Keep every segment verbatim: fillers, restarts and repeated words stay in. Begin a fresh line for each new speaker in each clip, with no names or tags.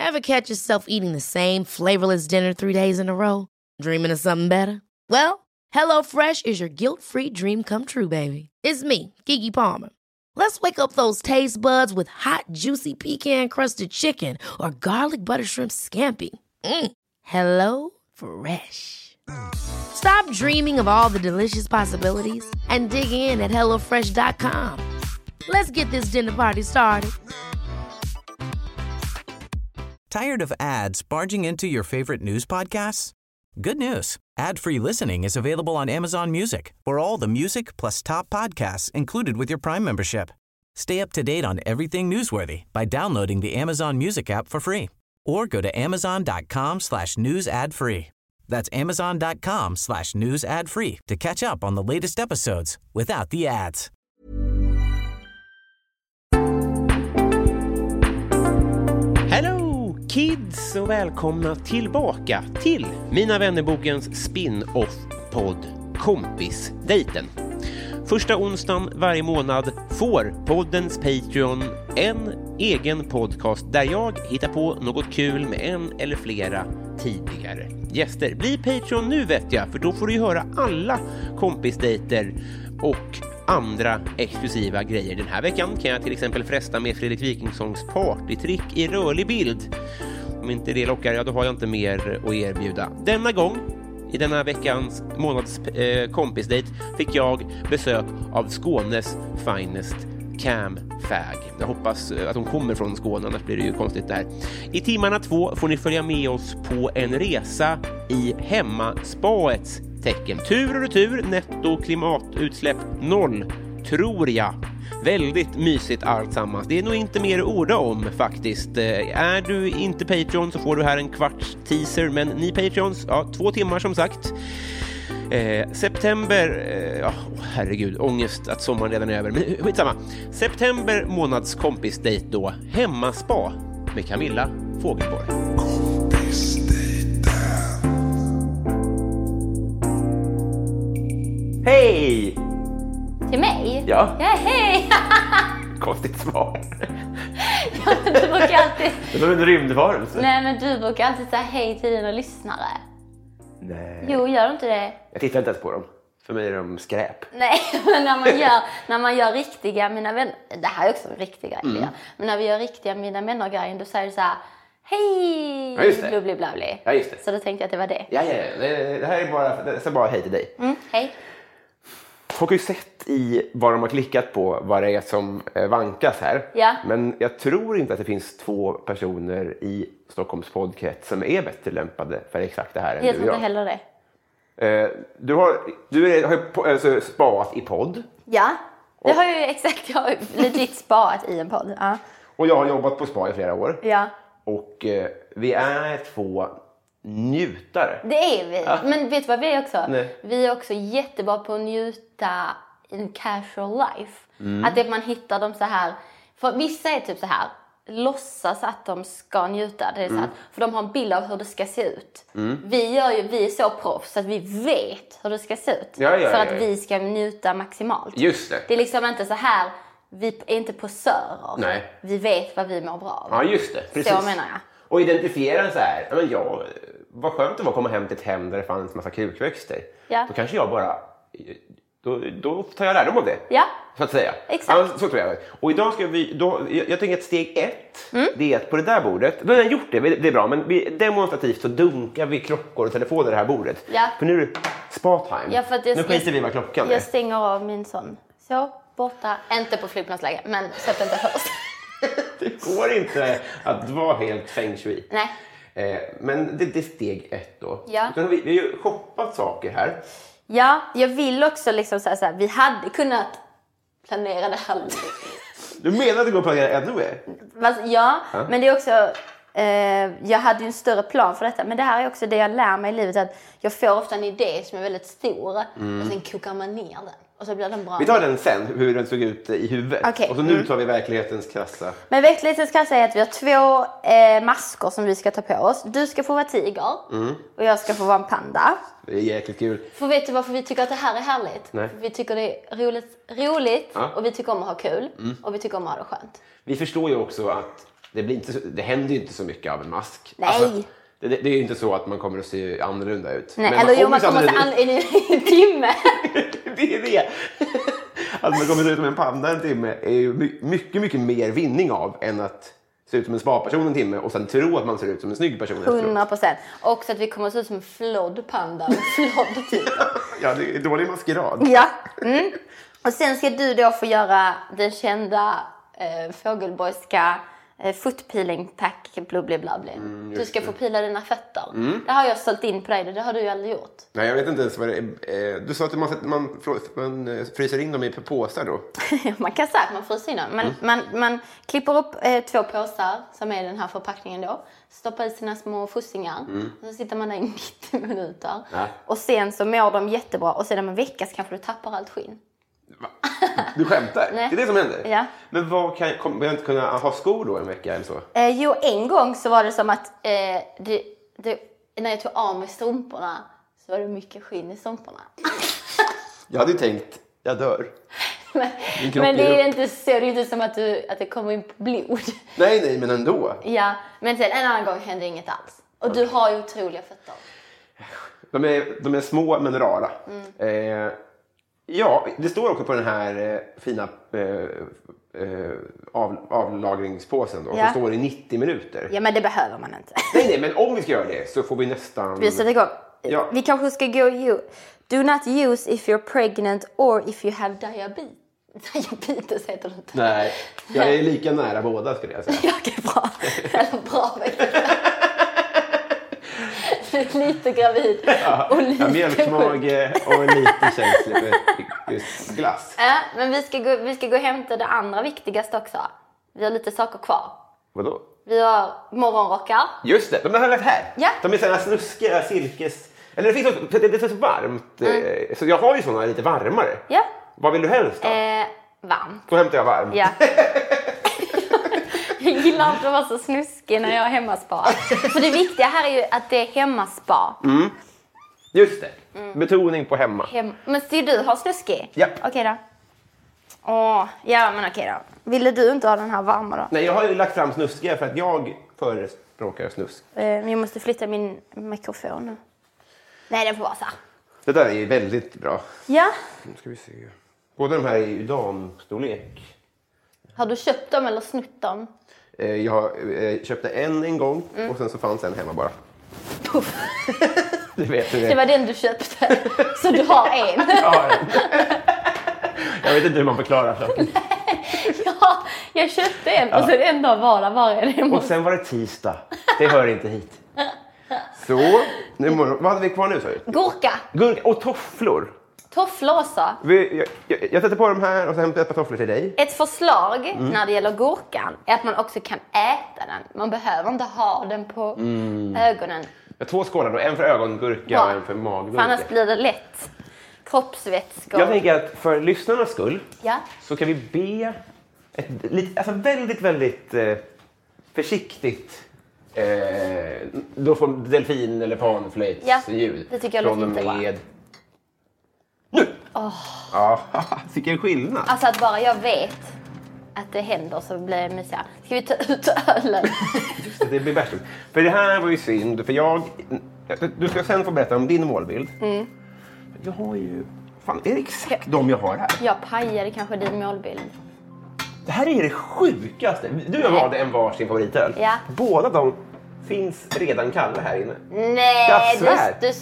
Ever catch yourself eating the same flavorless dinner three days in a row? Dreaming of something better? Well, HelloFresh is your guilt-free dream come true, baby. It's me, Keke Palmer. Let's wake up those taste buds with hot, juicy pecan-crusted chicken or garlic butter shrimp scampi. Mm. Hello Fresh. Stop dreaming of all the delicious possibilities and dig in at hello fresh dot com. Let's get this dinner party started.
Tired of ads barging into your favorite news podcasts? Good news. Ad-free listening is available on Amazon Music for all the music plus top podcasts included with your Prime membership. Stay up to date on everything newsworthy by downloading the Amazon Music app for free or go to amazon.com slash news ad free. That's amazon.com slash news ad free to catch up on the latest episodes without the ads.
Hello kids och välkomna tillbaka till Mina vännerbokens spin-off-podd Kompisdejten. Första onsdagen varje månad får poddens Patreon en egen podcast där jag hittar på något kul med en eller flera tidigare gäster. Bli Patreon nu vet jag, för då får du ju höra alla kompisdejter och andra exklusiva grejer. Den här veckan kan jag till exempel fresta med Fredrik Wikingssons partytrick i rörlig bild. Om inte det lockar, ja då har jag inte mer att erbjuda. Denna gång, i denna veckans månads eh, kompisdejt, fick jag besök av Skånes finest Cam Fag. Jag hoppas att de kommer från Skåne, annars blir det ju konstigt där. I timmarna två får ni följa med oss på en resa i hemmaspaets tecken. Tur och retur, netto klimatutsläpp noll, tror jag. Väldigt mysigt alltsammans. Det är nog inte mer att orda om faktiskt. Är du inte Patreon så får du här en kvarts teaser, men ni Patreons, ja, två timmar som sagt. Eh, september, eh, ja, herregud, ångest att sommaren redan är över, men skitsamma. September månads kompisdejt då, hemmaspa med Camilla Fågelborg. Hej!
Till mig?
Ja.
Ja, hej!
Konstigt svar.
Ja, men du brukar alltid...
Det var en rymdvarelse.
Nej, men du brukar alltid säga hej till dina lyssnare.
Nej.
Jo, gör du inte det?
Jag tittar inte ens på dem. För mig är de skräp.
Nej, men när man gör, när man gör riktiga mina vänner... Det här är också en riktig grej. Mm. Men när vi gör riktiga mina vänner-grejen, då säger du så här... Hej!
Ja, just det.
Blubli, blabli.
Ja, just det.
Så då tänkte jag att det var det.
Ja, ja, ja. Det, det här är bara, det är bara hej till dig.
Mm, hej.
Folk har ju sett i vad de har klickat på vad det är som vankas här.
Ja.
Men jag tror inte att det finns två personer i Stockholms podcast som är bättre lämpade för exakt det här än
Jag
du
tror
och
inte
jag.
heller det.
Du har, du är, har ju alltså, spaat i podd.
Ja, det
och,
har jag ju exakt. Jag har ju legit spaat i en podd. Ja.
Och jag har jobbat på spa i flera år.
Ja.
Och eh, vi är två njutare.
Det är vi. Ja. Men vet du vad vi är också?
Nej.
Vi är också jättebra på att njuta in casual life.
Mm.
Att det man hittar dem så här. För vissa är typ så här. Låtsas att de ska njuta. Det är så
mm.
här, för de har en bild av hur det ska se ut.
Mm.
Vi, gör ju, vi är så proffs att vi vet hur det ska se ut.
Ja, ja,
för
ja,
att
ja.
vi ska njuta maximalt.
Just det.
Det är liksom inte så här. Vi är inte posörer.
Nej.
Vi vet vad vi mår bra av.
Ja, just det. Precis.
Så menar jag.
Och identifiera så här. Men ja, vad skönt det var att komma hem till ett hem där det fanns massa krukväxter.
Ja.
Då kanske jag bara... Då, då tar jag lärdom av det.
Ja.
Så att säga.
Exakt.
Ja, så tror jag. Och idag ska vi... Då, jag, jag tänker att steg ett,
Mm.
det är att på det där bordet... Vi har redan gjort det, det är bra. Men vi, demonstrativt så dunkar vi klockor och telefoner i det här bordet.
Ja.
För nu är det spa-time.
Ja, för att jag,
nu skiter vi vad klockan
Jag
är.
stänger av min sån. Så, borta. Inte på flygplansläge, men sätt inte först.
Det går inte att vara helt feng shui.
Nej.
Eh, men det, det är steg ett då.
Ja.
Utan vi, vi har ju shoppat saker här.
Ja, jag vill också liksom säga så här. Vi hade kunnat planera det här.
Du menar att det går att planera ännu mer?
Fast, ja,
Ja.
men det är också... Eh, jag hade ju en större plan för detta. Men det här är också det jag lär mig i livet. Att jag får ofta en idé som är väldigt stor.
Mm.
Och sen kokar man ner den. Och så blir den bra.
Vi tar den sen, hur den såg ut i huvudet.
Okay.
Och så nu tar vi verklighetens krassa.
Men verklighetens krassa är att vi har två eh, masker som vi ska ta på oss. Du ska få vara tiger. Mm. Och jag ska få vara en panda.
Det är jäkligt kul.
För vet du varför vi tycker att det här är härligt?
Nej.
För vi tycker det är roligt, roligt
ja.
och vi tycker om att ha kul. Mm. Och vi tycker om att ha det skönt.
Vi förstår ju också att det, blir inte så, det händer ju inte så mycket av en mask.
Nej.
Alltså, det, det är ju inte så att man kommer att se annorlunda ut.
Nej, men eller jo, man kommer att se annorlunda ut i en timme.
Det är det. Att man kommer att se ut som en panda en timme är ju mycket, mycket mer vinning av än att se ut som en spa-person en timme och sen tro att man ser ut som en snygg person efteråt.
hundra procent. Och så att vi kommer att se ut som en flodd panda. En flodd typ.
Ja, det är dålig maskerad.
Ja. Mm. Och sen ska du då få göra den kända eh, fågelborgska eh, footpeeling pack bla bla bla. Mm, du ska få pila dina fötter. Mm. Det har jag sålt in på dig, det har du ju aldrig gjort.
Nej, jag vet inte ens vad det är. Du sa att man, man, man fryser in dem i påsar då.
Man kan säga att man fryser in dem. Man, mm. man, man klipper upp eh, två påsar som är den här förpackningen då. Stoppar i sina små fussingar. Mm. Och så sitter man där i nittio minuter. Ja. Och sen så mår de jättebra. Och sen om en vecka så kanske du tappar allt skinn.
Va? Du skämtar?
Nej.
Det är det som händer?
Ja.
Men vad kan, kommer jag inte kunna ha skor då en vecka eller så?
Eh, jo, en gång så var det som att eh, det, det, när jag tog av mig strumporna så var det mycket skinn i strumporna.
Jag hade ju tänkt, jag dör.
Men, men det är inte så, det är inte som att, du, att det kommer in på blod.
Nej, nej, men ändå.
Ja, men sen en annan gång hände inget alls. Och du har ju otroliga fötter.
De är, de är små men rara. Mm. Eh, ja, det står också på den här eh, fina eh, eh, av, avlagringspåsen då. Ja. Som står i nittio minuter.
Ja, men det behöver man inte.
Nej, nej, men om vi ska göra det så får vi nästan...
Vi sätter igång.
Ja.
Vi kanske ska gå... You. Do not use if you're pregnant or if you have diabetes. Diabetes heter det inte.
Nej, jag är lika nära båda skulle jag säga.
Ja, okej, bra. Eller bra. Lite gravid
ja,
och lite
ja, mjölkmage och lite känslig för just glass.
Ja, men vi ska, gå, vi ska gå och hämta det andra viktigaste också. Vi har lite saker kvar.
Vadå?
Vi har morgonrockar.
Just det, de har lagt här.
Ja.
De är sådana snuskiga silkes... Eller det, finns också, det är så varmt. Mm. Så jag har ju sådana lite varmare.
Ja.
Vad vill du helst då?
Eh, varmt.
Då hämtar jag varmt.
Ja. Jag gillar inte att vara så snuskig när jag har hemmaspa. För det viktiga här är ju att det är hemmaspa.
Mm. Just det. Mm. Betoning på hemma.
Hem... Men ska du ha snuskig?
Ja.
Okej okay då. Åh, ja men okej då. Ville du inte ha den här varma då?
Nej, jag har ju lagt fram snuskiga för att jag förespråkar snusk.
Eh, men jag måste flytta min mikrofon nu. Nej, den får vara så.
Det där är ju väldigt bra.
Ja.
Nu ska vi se. Båda de här är ju damstorlek.
Har du köpt dem eller snutt dem?
Eh, jag eh, köpte en en gång mm. och sen så fanns en hemma bara.
Puff.
Du vet, du vet.
Det var den du köpte. Så du har en.
Ja, en. Jag vet inte hur man förklarar saken.
Ja, jag köpte en och ja. Sen en dag var det bara en.
Och sen var det tisdag. Det hör inte hit. Så, nu morgon, vad hade vi kvar nu så?
Gurka.
Gurka och tofflor.
Tofflor också.
Vi, jag, jag, jag sätter på dem här och så hämtar jag ett par tofflor till dig.
Ett förslag mm. när det gäller gurkan är att man också kan äta den. Man behöver inte ha den på mm. ögonen.
Jag har två skålar då, en för ögongurka ja. och en för maggurka.
För annars blir det lätt kroppsvätskor.
Jag tänker att för lyssnarnas skull
ja.
så kan vi be ett lite, alltså väldigt, väldigt eh, försiktigt eh, då får delfin eller panflöjts
ja,
ljud.
Det tycker jag låter inte bra.
Nu!
Oh.
Ja, vilken skillnad.
Alltså att bara jag vet att det händer så blir det mysigare. Ska vi ta ut ölen?
Just det, det blir bäst. För det här var ju synd. För jag... Du ska sen få berätta om din målbild. Mm. Jag har ju... Fan, är det exakt de jag har här?
Jag pajade kanske din målbild.
Det här är det sjukaste. Du har valde en varsin favoritöl.
Ja.
Båda de finns redan kalla här inne.
Nej,
jag svär.
Du, du...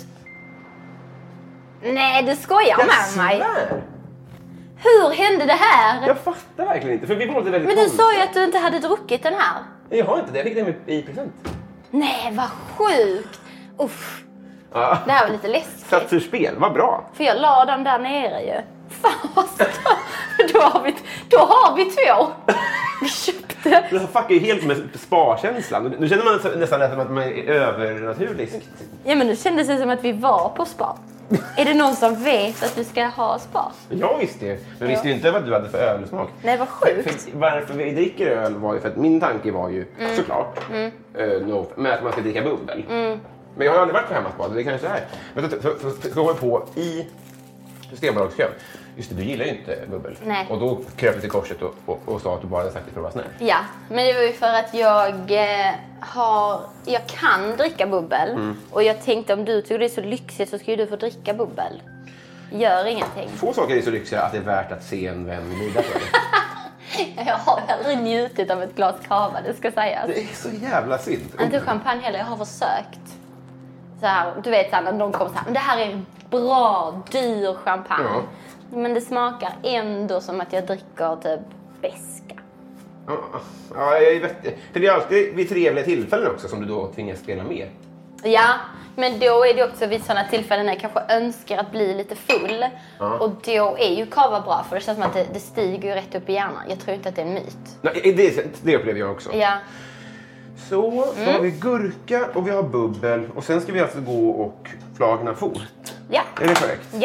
Nej, du skojar
jag
med mig.
Svär.
Hur hände det här?
Jag fattar verkligen inte. För vi valde väldigt
Men du sa ju att du inte hade druckit den här.
Jag har inte det. Jag fick den i present. Nej,
vad sjukt. Uff. Ja. Det här var lite läskigt.
Satt ur spel, vad bra.
För jag la dem där nere ju. Fan vad stört. då, har vi, då har vi två. Vi köpte.
Det fuckar ju helt med sparkänslan. Nu känner man nästan som att man är övernaturligt.
Ja, men nu kändes det som att vi var på spa. Är det någon som vet att du ska ha spa?
Jag visste det. Men visste ju inte vad du hade för ölsmak.
Nej, vad sjukt.
För, för, varför vi dricker öl var ju för att min tanke var ju mm. såklart mm. Uh, no, med att man ska dricka bubbel. Mm. Men jag har aldrig varit på hemmaspa, det kanske är. Men så, så, så, så går jag på i Systembolagskön. Just det, du gillar ju inte bubbel.
Nej.
Och då kröp du till korset och, och, och sa att du bara hade sagt det för att vara snäll.
Ja, men det var ju för att jag eh, har... Jag kan dricka bubbel. Mm. Och jag tänkte om du tycker det är så lyxigt så skulle du få dricka bubbel. Gör ingenting.
Få saker är så lyxiga att det är värt att se en vän lida för det.
Jag har aldrig njutit av ett glas cava, det ska sägas.
Det är så jävla synd.
Inte champagne heller, jag har försökt. Så här, du vet när någon kommer så här, men det här är en bra, dyr champagne. Ja. Men det smakar ändå som att jag dricker typ beska.
Ja, ja jag vet. För det är alltid vid trevliga tillfällen också som du då tvingas spela med.
Ja, men då är det också vid sådana tillfällen när jag kanske önskar att bli lite full. Ja. Och då är ju cava bra för det känns som att det, det stiger ju rätt upp i hjärnan. Jag tror inte att det är en myt.
Nej, det, det upplever jag också.
Ja.
Så, då mm. har vi gurka och vi har bubbel. Och sen ska vi alltså gå och flagna fot.
Ja.
Är det korrekt?
Ja.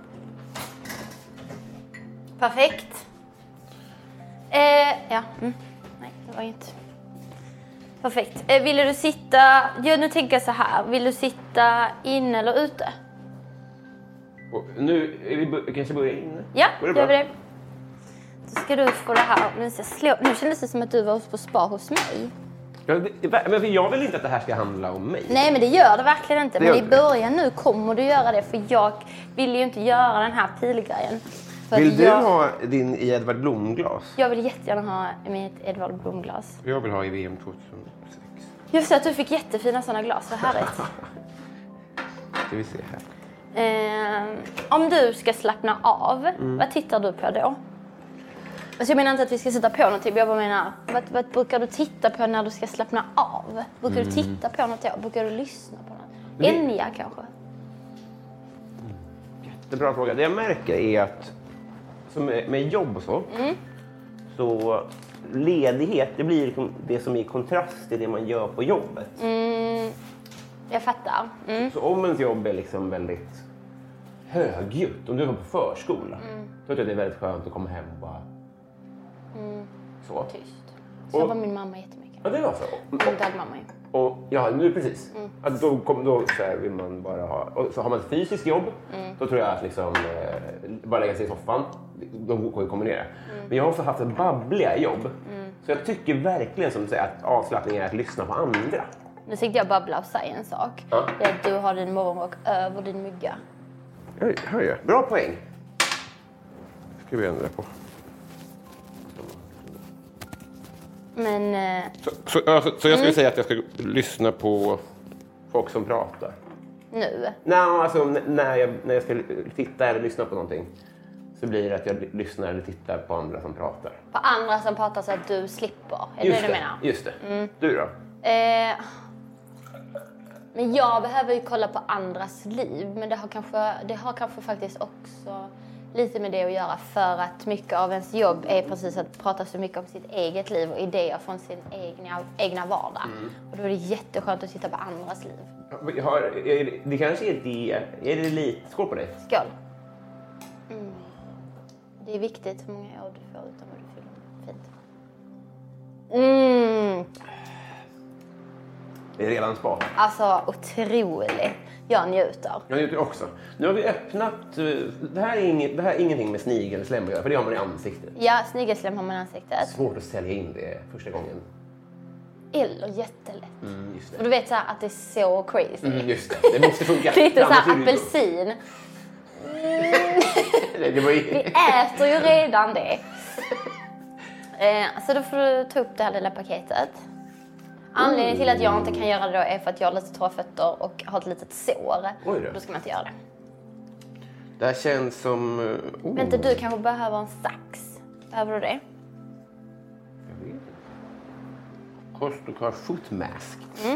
Perfekt. Eh, ja. Mm. Nej, det var inte. Perfekt. Eh, vill du sitta... Ja, nu tänker jag så här. Vill du sitta inne eller ute?
Och nu är vi kanske börja inne.
Ja, gör vi det. Då ska du få det här. Nu, ska jag slå. Nu kändes det som att du var på spa hos mig.
Ja, det, men jag vill inte att det här ska handla om mig.
Nej, men det gör det verkligen inte. Det men i början nu kommer du göra det. För jag vill ju inte göra den här pilgrejen.
Vill du
jag,
ha din i Edvard Blom-glas?
Jag vill jättegärna ha mitt Edvard Blom-glas.
Jag vill ha i V M tjugohundrasex.
Jag ser att du fick jättefina sådana glas. Vad härligt.
Ska vi se här.
Eh, om du ska slappna av, mm. vad tittar du på då? Alltså jag menar inte att vi ska sitta på någonting. Jag bara menar, vad, vad brukar du titta på när du ska slappna av? Brukar mm. du titta på något då? Brukar du lyssna på något? Det... Enya kanske?
Jättebra fråga. Det jag märker är att som med, med jobb och så, mm. så ledighet, det blir liksom det som är kontrast till det man gör på jobbet.
Mm. Jag fattar. Mm.
Så om ens jobb är liksom väldigt högljutt, om du var på förskola, mm. så tror jag det är väldigt skönt att komma hem och bara
mm.
så.
Tyst. Så och, var min mamma jättemycket.
Ja, det var så.
Min dagmamma ju.
Och ja, nu precis. Mm. Att då, kom, då så här, vill man bara ha... Och så har man ett fysiskt jobb, mm. då tror jag att liksom, eh, bara lägga sig i soffan, de går ju kombinera. Mm. Men jag har också haft ett babbliga jobb. Mm. Så jag tycker verkligen som du säger att avslappning är att lyssna på andra.
Nu tänkte jag babbla och säga en sak. Ja. Det är att du har din morgonrock över din mygga.
Hör, hör jag. Bra poäng. Ska vi ändra på.
Men... Eh...
Så, så, alltså, så jag skulle mm. säga att jag ska lyssna på folk som pratar.
Nu?
Nej, alltså när jag, när jag ska titta eller lyssna på någonting så blir det att jag lyssnar eller tittar på andra som pratar.
På andra som pratar så att du slipper? Är
just
det det du menar?
Just det. Mm. Du då?
Eh... Men jag behöver ju kolla på andras liv. Men det har kanske, det har kanske faktiskt också lite med det att göra. För att mycket av ens jobb är precis att prata så mycket om sitt eget liv och idéer från sin egna, egna vardag. Mm. Och då är det jätteskönt att titta på andras liv.
Har, är det, det kanske är det. Är det lite skål på dig?
Skål. Mm. Det är viktigt hur många år du får utan vad du fyller. Fint. Mm.
Det är redan sparat.
Alltså otroligt. Jag njuter.
Jag njuter också. Nu har vi öppnat... Det här är, inget, det här är ingenting med snigelslem att göra, för det har man i ansiktet.
Ja, snigelslem har man i ansiktet.
Svårt att sälja in det första gången.
Eller jättelätt.
Mm, just det.
Och du vet så här att det är så crazy.
Mm, just det. Det måste funka.
Lite så här apelsin. Mm.
det var ju...
Vi äter ju redan det. Eh, så då får du ta upp det här lilla paketet. Anledningen till att jag inte kan göra det då är för att jag har lite torra fötter och har ett litet sår.
Oj då.
Då ska man inte göra det.
Det här känns som... Oh.
Vänta, du kanske behöver en sax. Behöver du det?
Jag vet inte. Kost och foot mask.
Mm.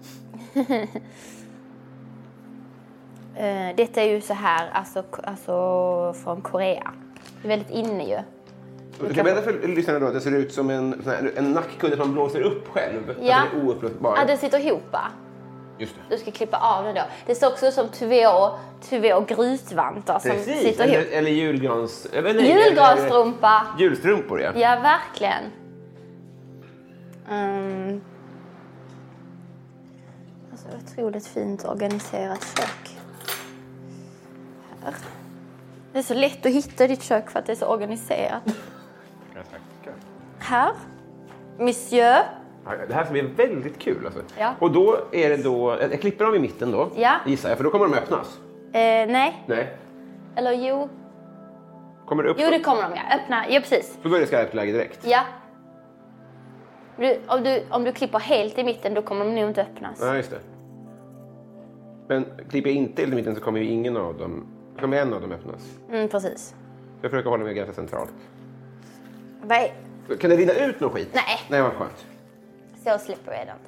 uh, detta är ju så här, alltså, alltså från Korea. Det är väldigt inne ju.
Du kan berätta för lyssnarna då att det ser ut som en, en nackkudde som blåser upp själv.
Ja,
det är oupplösbar.
ja, den sitter ihop.
Just det.
Du ska klippa av det då. Det ser också ut som två, två grytvantar som
Precis.
sitter
Eller,
ihop.
eller julgrans... Eller, nej,
Julgransstrumpa.
eller, julstrumpor, ja.
Ja, verkligen. Um, alltså, otroligt fint organiserat kök. Här. Det är så lätt att hitta ditt kök för att det är så organiserat.
Ja, tack.
Här. Monsieur.
Det här ska bli väldigt kul. Alltså.
Ja.
Och då är det då... Jag klipper dem i mitten då,
Ja.
gissar jag. För då kommer de öppnas.
Eh, nej.
Nej.
Eller jo.
Kommer det upp?
Jo, det kommer de, ja. Öppna. Ja, precis.
Då går det i skarpt läge direkt.
Ja. Du, om, du, om du klipper helt i mitten, då kommer de nog inte öppnas.
Ja, just det. Men klipper jag inte helt i mitten så kommer ju ingen av dem... Så kommer en av dem öppnas.
Mm, precis.
Jag försöker hålla mig ganska centralt.
Vad är...
Kan det rinna ut någon skit?
Nej.
Nej, vad skönt.
Så slipper jag det inte.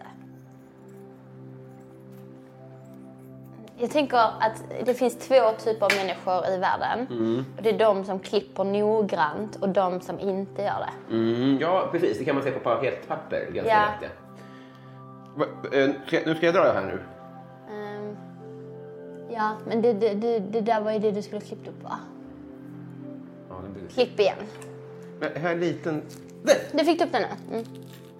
Jag tänker att det finns två typer av människor i världen. Mm. Och det är de som klipper noggrant och de som inte gör det.
Mm, ja, precis. Det kan man se på paketpapper ganska
Ja.
lätt. Ja. Va, äh, ska, nu ska jag dra det här nu.
Um, ja, men det, det, det, det där var ju det du skulle klippa upp, va?
Ja, det blir...
Klipp igen.
Men här är en liten... Där!
Du fick upp den nu. Mm.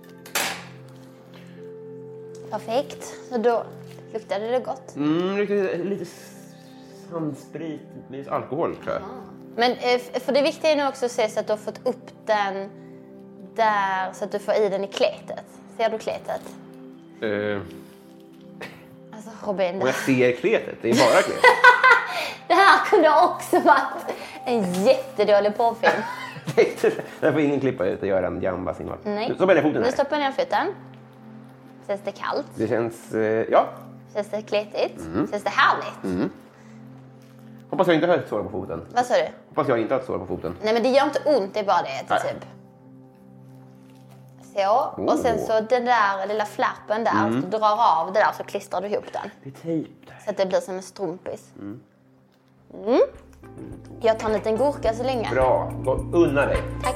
Perfekt. Så då luktade det gott.
Mm, lite, lite sandsprit med alkohol, tror jag.
Men för det viktiga är nu också att se så att du har fått upp den där så att du får i den i kletet. Ser du kletet?
Uh,
Alltså Robin,
om
det,
jag ser kletet, det är bara kletet.
det här kunde också varit en jättedålig porrfilm.
Jag får ingen klippa ut och göra en jamba-signal.
Nej.
Nu stoppar jag ner foten
Nu
här.
stoppar ner foten. Känns det kallt?
Det känns, uh, ja.
Känns det kletigt? Mm. Känns det härligt?
Mm. Hoppas jag inte har ett sår på foten.
Vad sa du?
Hoppas jag inte har ett sår på foten.
Nej, men det gör inte ont, det är bara det,
Nej.
typ. Så, oh. Och sen så den där lilla flappen där, mm. så du drar av det där så klistrar du ihop den.
Det är tejp där.
Så att det blir som en strumpis. Mm. Mm. Jag tar en liten gurka så länge.
Bra, unna dig.
Tack.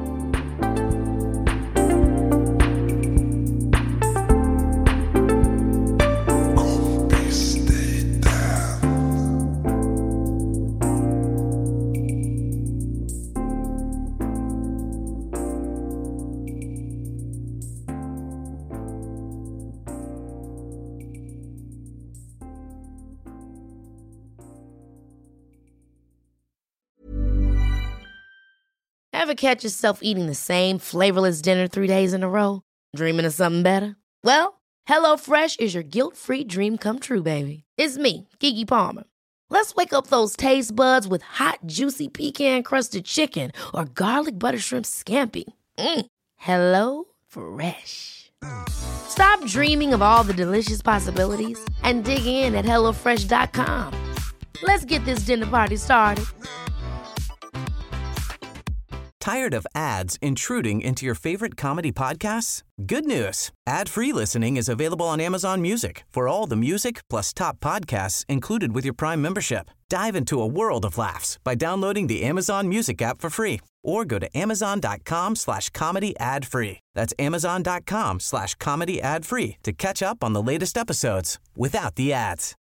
Ever catch yourself eating the same flavorless dinner three days in a row? Dreaming of something better? Well, HelloFresh is your guilt-free dream come true, baby. It's me, Keke Palmer. Let's wake up those taste buds with hot, juicy pecan-crusted chicken or garlic butter shrimp scampi. Mm. Hello Fresh. Stop dreaming of all the delicious possibilities and dig in at hello fresh dot com. Let's get this dinner party started.
Tired of ads intruding into your favorite comedy podcasts? Good news. Ad-free listening is available on Amazon Music for all the music plus top podcasts included with your Prime membership. Dive into a world of laughs by downloading the Amazon Music app for free or go to amazon.com slash comedy ad free. That's amazon.com slash comedy ad free to catch up on the latest episodes without the ads.